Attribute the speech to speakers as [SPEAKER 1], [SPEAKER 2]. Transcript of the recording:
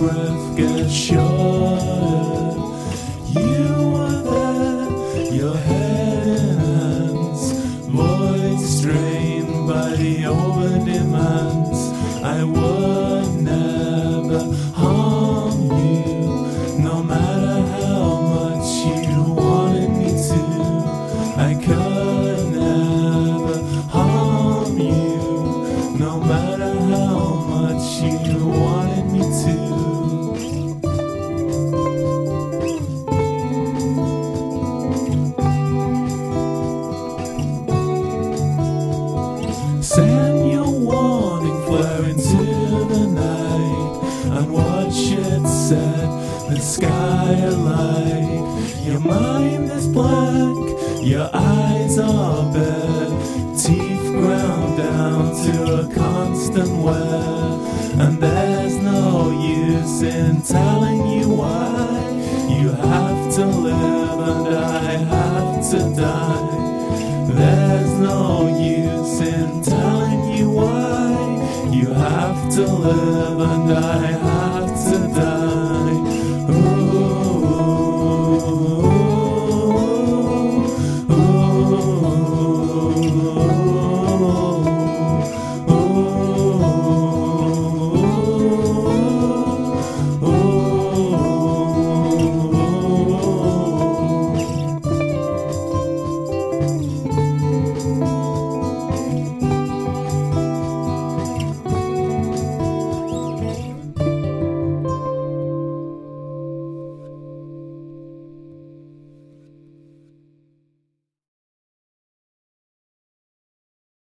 [SPEAKER 1] breath gets shorter. You were there, your head in hands, voice strained by the over-demands. I would never harm you, no matter how much you wanted me to. I could never harm you, no matter how much you wanted me to. Send your warning flare into the night and watch it set the sky alight. Your mind is black, your eyes are bare, teeth ground down to a constant wear. And there's no use in telling you why. You have to live and I have to die. There's no use in telling you why. You have to live and I have